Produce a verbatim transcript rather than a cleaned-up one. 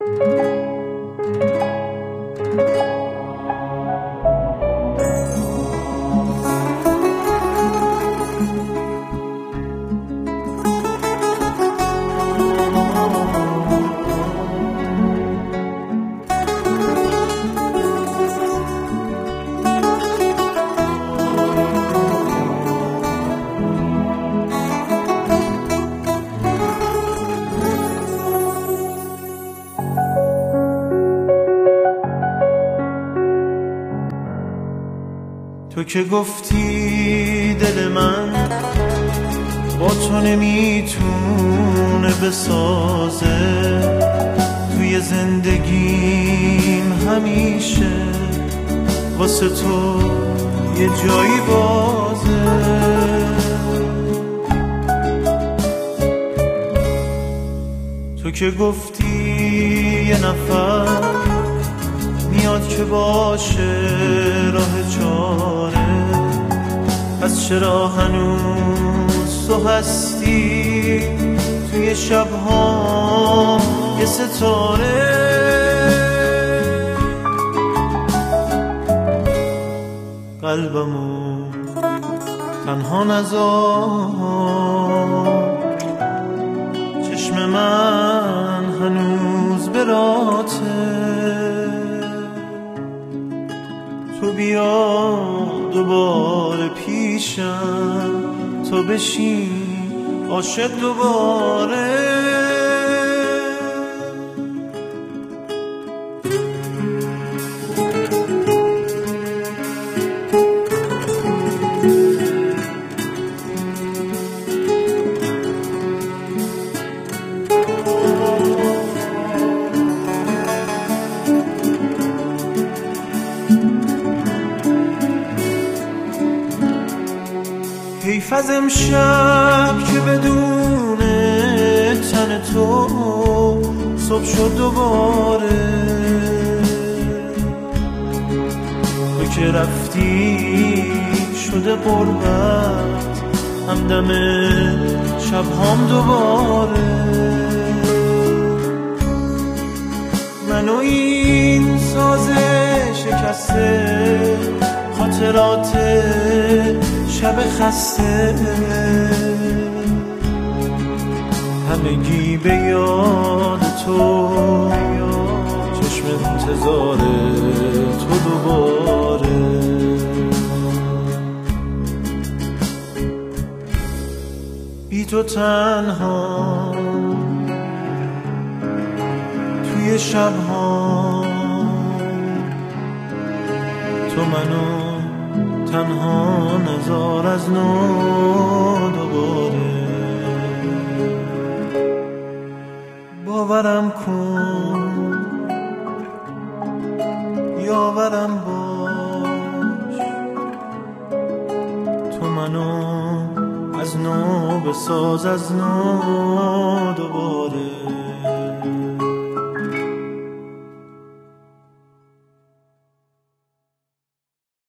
تو که گفتی دل من با تو نمیتونه بسازه، توی زندگیم همیشه واسه تو یه جایی بازه. تو که گفتی یه نفر میاد که باشه راه چاره، پس چرا هنوز تو هستی توی شبها یه ستاره؟ قلبمو تنها نذار، چشم من هنوز براته، تو بیا دوباره پیشم، تو بشین عاشق دوباره. حیف از امشب که بدون تن تو صبح شد دوباره، تو که رفتی شده غربت همدم شبهام دوباره. من و این ساز شکسته خاطرات شب خسته، همگی به یاد تو، چشم انتظار تو دوباره. بی تو تنها توی شبها، تو منو تنها نذار از نو دوباره. باورم کن یاورم باش، تو منو از نو بساز از نو دوباره.